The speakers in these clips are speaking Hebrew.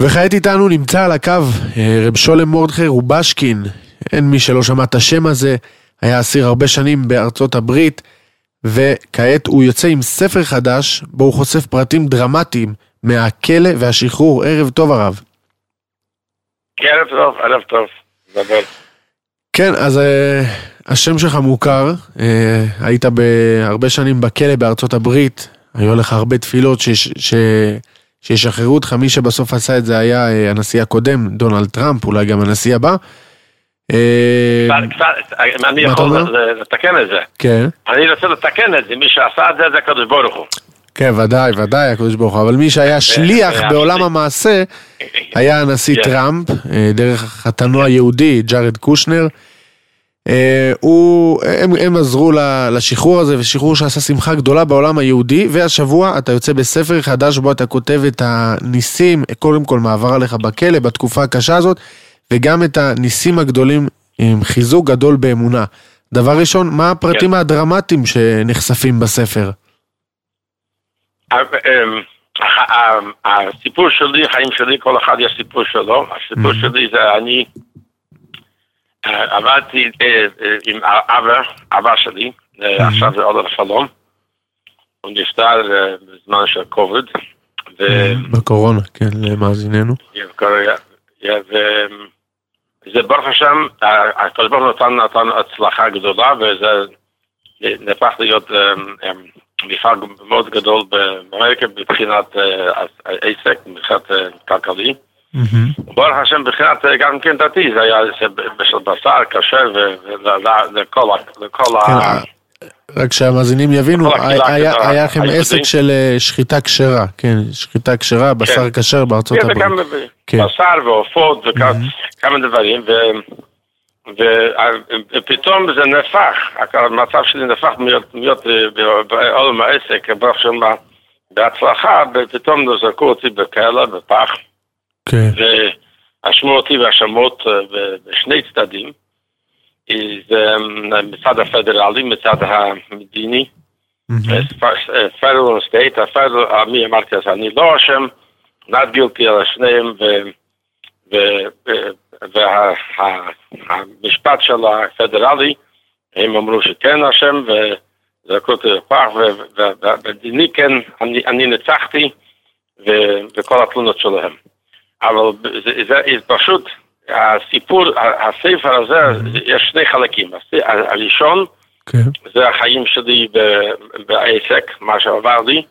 וכעת איתנו נמצא על הקו רב שולם מרדכי רובשקין, אין מי שלא שמע את השם הזה, היה אסיר הרבה שנים בארצות הברית, וכעת הוא יוצא עם ספר חדש, בו הוא חושף פרטים דרמטיים מהכלא והשחרור. ערב טוב הרב. ערב טוב, ערב טוב. כן, אז השם שלך מוכר, היית הרבה שנים בכלא בארצות הברית, היו לך הרבה תפילות שישחררו אותך, מי שבסוף עשה את זה היה הנשיא הקודם, דונלד טראמפ, אולי גם הנשיא הבא. אני יכול לתקן את זה. כן. אני רוצה לתקן את זה, מי שעשה את זה זה הקדוש ברוך הוא. כן, ודאי הקדוש ברוך הוא, אבל מי שהיה שליח בעולם המעשה היה הנשיא טראמפ, דרך חתנו היהודי, ג'ארד קושנר. הם עזרו לשחרור הזה, ושחרור שעשה שמחה גדולה בעולם היהודי, והשבוע אתה יוצא בספר חדש בו אתה כותב את הניסים, קודם כל מעבר עליך בכלא בתקופה הקשה הזאת, וגם את הניסים הגדולים עם חיזוק גדול באמונה. דבר ראשון, מה הפרטים הדרמטיים שנחשפים בספר? הסיפור שלי, החיים שלי, כל אחד יש סיפור שלו. הסיפור שלי זה אני עבדתי עם אבא שלי, עכשיו זה עולה לשלום. הוא נפטר בזמן של קוביד. בקורונה, כן, למאזיננו. זה ברוך השם, הקדוש ברוך הוא נתן הצלחה גדולה, וזה נהפך להיות מפעל מאוד גדול באמריקה מבחינת עסק, מבחינת כלכלי. ברוך השם, מבחינת גם כן דתי, זה היה בשל בשר, קשה, ולכל ה... רק שהמאזינים יבינו, היה לכם עסק של שחיטה כשרה, כן, שחיטה כשרה, בשר כשר בארצות הברית. כן, בשר ועופות וכמה דברים, ופתאום זה נהפך, המצב שלי נהפך להיות בעולם העסק, ברוך שם בהצלחה, ופתאום זרקו אותי בכלא, בפח, והאשמו אותי והאשמות בשני צדדים, מצד הפדרלי, מצד המדיני, פדרל סטייט, אני אמרתי אז אני לא אשם, not guilty על השניהם, והמשפט של הפדרלי, הם אמרו שכן אשם, וזרקו אותי לפח, ובדיני כן, אני ניצחתי, וכל התלונות שלהם. אבל זה פשוט, הספר הזה, יש שני חלקים. הראשון, זה החיים שלי בעסק, מה שעבר לי,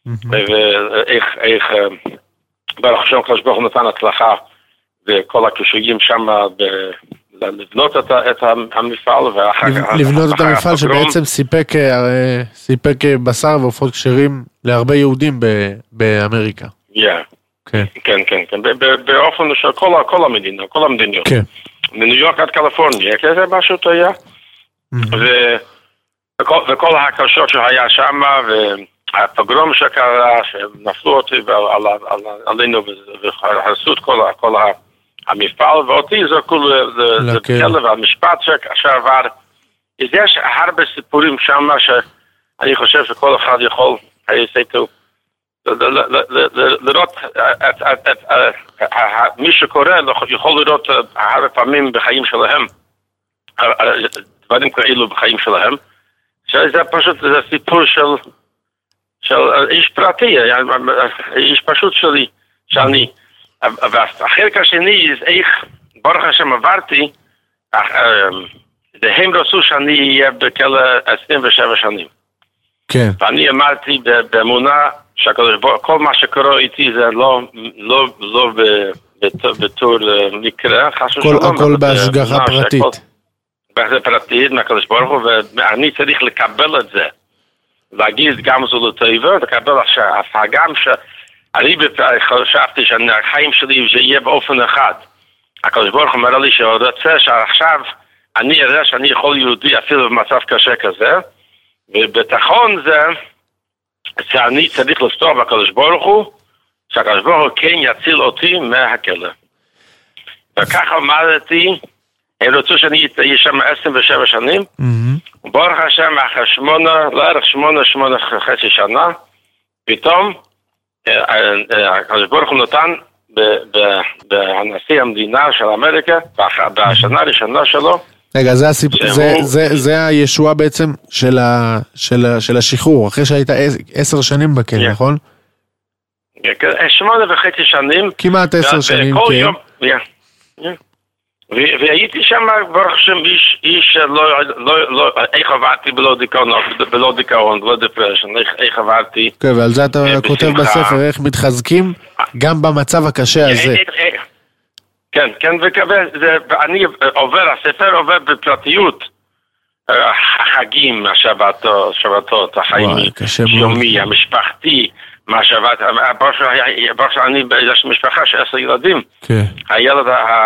ואיך ברוך השם הקדוש ברוך הוא נתן הצלחה וכל הקשיים שם לבנות את המפעל, לבנות את המפעל שבעצם סיפק בשר ועופות כשרים להרבה יהודים באמריקה. כן, באופן של כל המדינה, כל המדיניות. מניו יורק עד קליפורניה, זה משהו היה. וכל הקשות שהיה שם, והפוגרום שקרה, שנפלו אותי עלינו, והרסו את כל המפעל, ואותי זרקו לכלא, והמשפט שעבר. יש הרבה סיפורים שם, שאני חושב שכל אחד יכול, לראות מי שקורא יכול לראות הרבה פעמים בחיים שלהם דברים כאלו בחיים שלהם, שזה פשוט סיפור של איש פרטי, איש פשוט שלי, שאני, והחלק השני זה איך ברוך השם עברתי, והם רצו שאני אהיה בכלא 27 שנים. ואני אמרתי באמונה כל מה שקורה איתי זה לא בתור מקרה, הכל בהשגחה פרטית. בהשגחה פרטית מהקדוש ברוך הוא, ואני צריך לקבל את זה. להגיד גם זו לטובה, לקבל גם שאני חשבתי שהחיים שלי יהיה באופן אחד. הקדוש ברוך הוא אומר לי שהוא רוצה שעכשיו אני אראה שאני יכול יהודי אפילו במצב קשה כזה, ובתחון זה שאני צריך לפתוח בקדוש ברוך הוא, שהקדוש ברוך הוא כן יציל אותי מהכלא. וככה עמדתי, הם רצו שאני אהיה שם 27 שנים, וברוך השם, אחרי לערך 8 חצי שנה, פתאום, הקדוש ברוך הוא נתן בהנשיא המדינה של אמריקה, בשנה הראשונה שלו. רגע, זה הישוע בעצם של השחרור, אחרי שהיית 10 שנים בכלא, נכון? 8.5 שנים. כמעט 10 שנים, כן. והייתי שם ברוך שם איש לא, איך עברתי בלא דיכאון, בלא דפרשן, איך עברתי. כן, ועל זה אתה כותב בספר, איך מתחזקים גם במצב הקשה הזה. כן, ואני הספר עובר בפרטיות, החגים, השבתות, החיים, יומי, המשפחתי, מה שבת, יש משפחה של 10 ילדים, הילד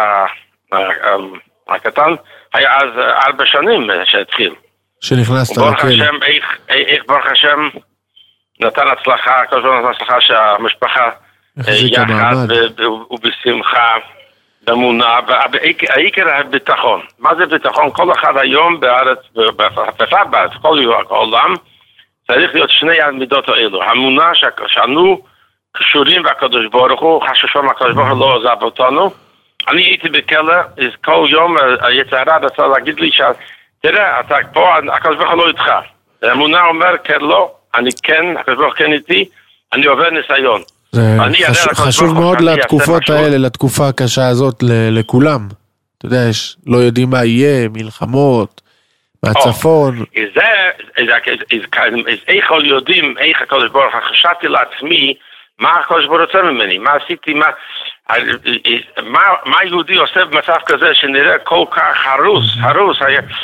הקטן היה אז 4 שנים שהתחיל. שנכנסת לכלא. איך ברוך השם נתן הצלחה, כל הזמן נתן הצלחה שהמשפחה יחד ובשמחה, באמונה, והעיקר הביטחון. מה זה ביטחון? כל אחד היום בארץ, בארץ, כל העולם, צריך להיות שני המידות האלו. האמונה שאנו קשורים והקדוש ברוך הוא, חששון הקדוש ברוך הוא לא עזב אותנו. אני הייתי בכלא, כל יום היצרה רצה להגיד לי תראה, אתה פה, הקדוש ברוך הוא לא איתך. האמונה אומר, כן, לא, אני כן, הקדוש ברוך הוא כן איתי, אני עובר ניסיון. חשוב מאוד לתקופות האלה, לתקופה הקשה הזאת, לכולם. אתה יודע, לא יודעים מה יהיה, מלחמות, מהצפון. איך יודעים, איך הקדוש ברוך הוא, חשבתי לעצמי, מה הקדוש ברוך הוא רוצה ממני, מה עשיתי, מה יהודי עושה במצב כזה שנראה כל כך הרוס,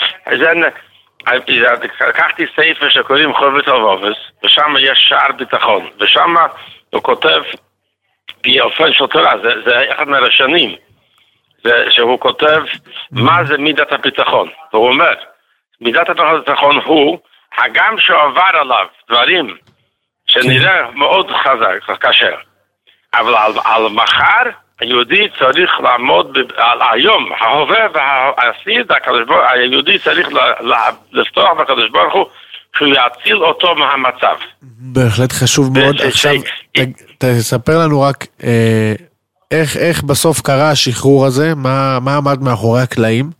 לקחתי ספר שקוראים חורבת הלבובס, ושם יש שער ביטחון, ושם הוא כותב באופן של תורה, זה אחד מהראשונים, שהוא כותב מה זה מידת הביטחון, והוא אומר, מידת הביטחון הוא, הגם שעבר עליו דברים שנראה מאוד חזק, קשה, אבל על מחר היהודי צריך לעמוד על היום, ההווה והעתיד, היהודי צריך לפתוח בקדוש ברוך הוא, שהוא יציל אותו מהמצב. בהחלט חשוב מאוד. עכשיו, תספר לנו רק איך בסוף קרה השחרור הזה, מה עמד מאחורי הקלעים?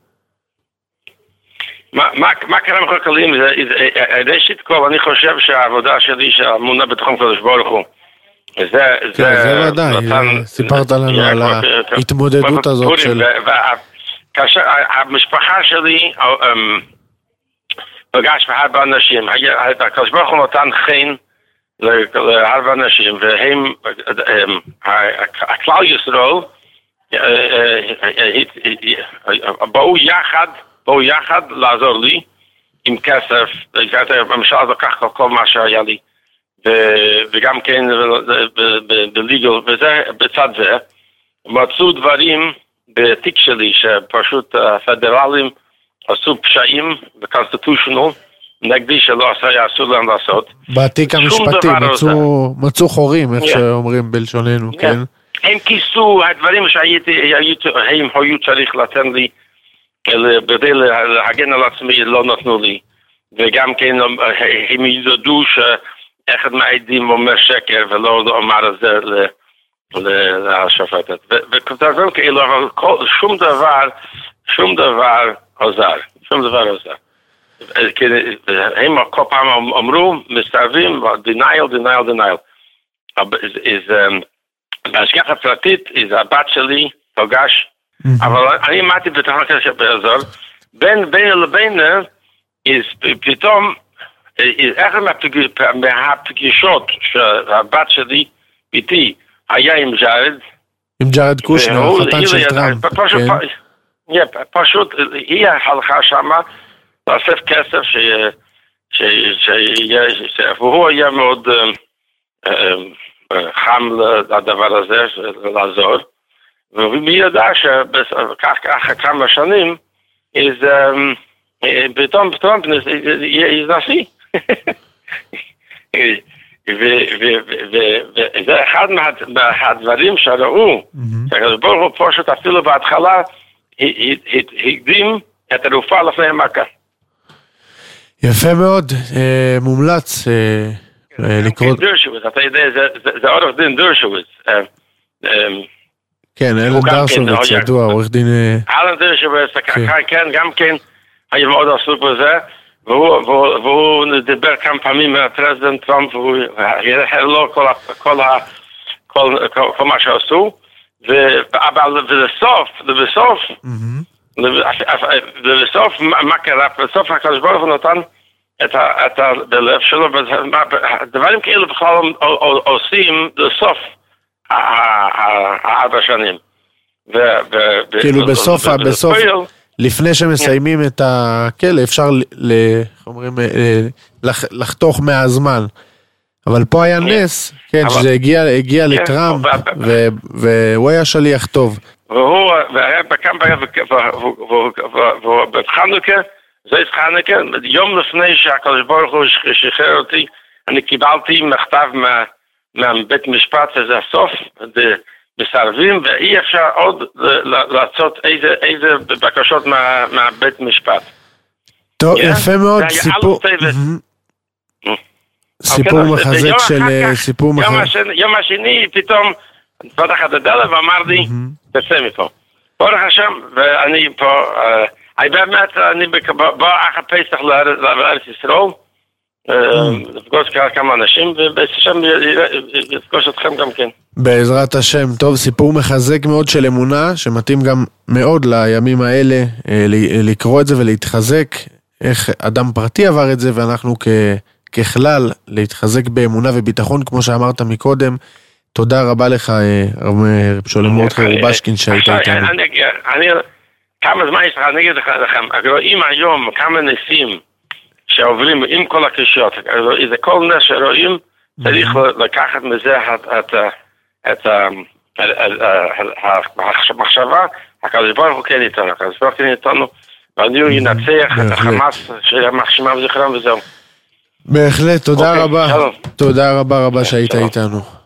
מה קרה מאחורי הקלעים? ראשית כל, אני חושב שהעבודה שלי, שהאמונה בתחום קדוש ברוך הוא, זה ודאי, סיפרת לנו על ההתמודדות הזאת של... כאשר המשפחה שלי פגש בהרבה אנשים, הקדוש ברוך הוא נתן חן להרבה אנשים, והם, הכלל ישראל, באו יחד לעזור לי עם כסף, הממשלה לקח כל מה שהיה לי, וגם כן בליגל, וזה בצד זה, מצאו דברים בתיק שלי שפשוט הפדרלים עשו פשעים בקונסטיטושיונל, נגדי שלא היה אסור להם לעשות. בתיק המשפטי, מצאו חורים, איך שאומרים בלשוננו, כן? הם כיסו הדברים שהם היו צריך לתן לי, כדי להגן על עצמי, לא נתנו לי. וגם כן הם ידעו שאחד מהעדים אומר שקר ולא אמר את זה לשופטת. וכתבים כאילו, אבל שום דבר עוזר. הם כל פעם אמרו, מסתרבים, denial. בהשגחה פרטית, הבת שלי פגש, אבל אני אמרתי בתחנה כזה שבאזור, בין לבין, פתאום, אחד מהפגישות שהבת שלי איתי היה עם ג'ארד קושנר, החתן של טראמפ. פשוט, היא הלכה שמה, לאסף כסף והוא היה מאוד חם לדבר הזה, לעזור, ומי ידע שכך כמה שנים, פתאום נשיא. וזה אחד מהדברים שראו, שהקדוש פשוט אפילו בהתחלה הקדים את הרפואה לפני המכה. יפה מאוד, מומלץ לקרוא. דרשוויץ, אתה יודע, זה עורך דין דרשוויץ. כן, אלן דרשוביץ, ידוע, עורך דין... אלן דרשוביץ, כן, גם כן, היה מאוד עסוק בזה, והוא דיבר כמה פעמים עם הפרזידנט טראמפ, והוא הראה לו כל מה שעשו, אבל לבסוף, מה קרה? בסוף הקדוש ברוך הוא נתן את הלב שלו, דברים כאלו בכלל עושים לסוף 4 שנים. כאילו בסוף, לפני שמסיימים את הכלא, אפשר לחתוך מהזמן. אבל פה היה נס, כן, שזה הגיע לטראמפ, והוא היה שליח טוב. והוא היה בקמפיה, ובחנוכה, זה חנוכה, יום לפני שהקדוש ברוך הוא שחרר אותי, אני קיבלתי מכתב מהבית משפט, וזה הסוף, מסרבים, ואי אפשר עוד לעשות איזה בקשות מהבית משפט. טוב, יפה מאוד, סיפור מחזק של סיפור מחזק. יום השני פתאום פתח את הדלת ואמר לי, תצא מפה. ברוך השם, ואני פה, אני בא אחר פסח לארץ ישראל, לפגוש כמה אנשים, ובשם לפגוש אתכם גם כן. בעזרת השם. טוב, סיפור מחזק מאוד של אמונה, שמתאים גם מאוד לימים האלה לקרוא את זה ולהתחזק, איך אדם פרטי עבר את זה, ואנחנו ככלל להתחזק באמונה וביטחון, כמו שאמרת מקודם. תודה רבה לך, רב שלום מרדכי רובשקין, שהיית איתנו. כמה זמן יש לך, אני אגיד לכם, רואים היום כמה ניסים שעוברים עם כל הקרישות, זה כל נס שרואים, צריך לקחת מזה את המחשבה, הקדוש ברוך הוא כן איתנו, הקדוש ברוך הוא כן איתנו, ואני ינצח את החמאס שהמחשימה וזכרם וזהו. בהחלט, תודה רבה. תודה רבה שהיית איתנו.